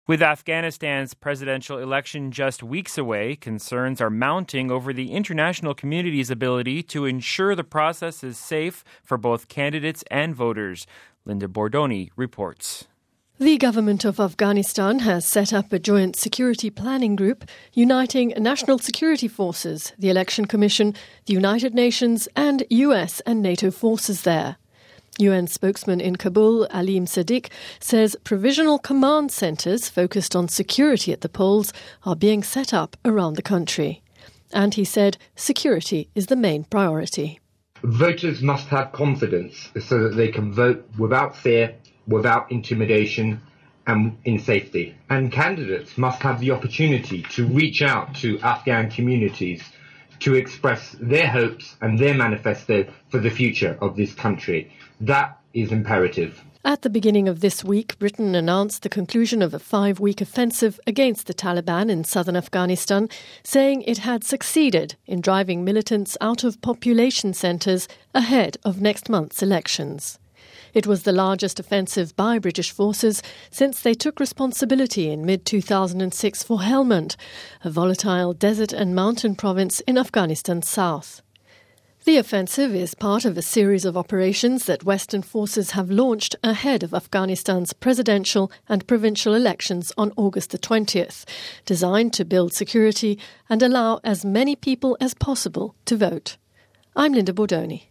With Afghanistan's presidential election just weeks away, concerns are mounting over the international community's ability to ensure the process is safe for both candidates and voters. Linda Bordoni reports. The government of Afghanistan has set up a joint security planning group uniting national security forces, the Election Commission, the United Nations and US and NATO forces there. UN spokesman in Kabul, Aleem Sadiq, says provisional command centres focused on security at the polls are being set up around the country. And he said security is the main priority. Voters must have confidence so that they can vote without fear, without intimidation and in safety. And candidates must have the opportunity to reach out to Afghan communities to express their hopes and their manifesto for the future of this country. That is imperative. At the beginning of this week, Britain announced the conclusion of a 5-week offensive against the Taliban in southern Afghanistan, saying it had succeeded in driving militants out of population centres ahead of next month's elections. It was the largest offensive by British forces since they took responsibility in mid-2006 for Helmand, a volatile desert and mountain province in Afghanistan's south. The offensive is part of a series of operations that Western forces have launched ahead of Afghanistan's presidential and provincial elections on August the 20th, designed to build security and allow as many people as possible to vote. I'm Linda Bordoni.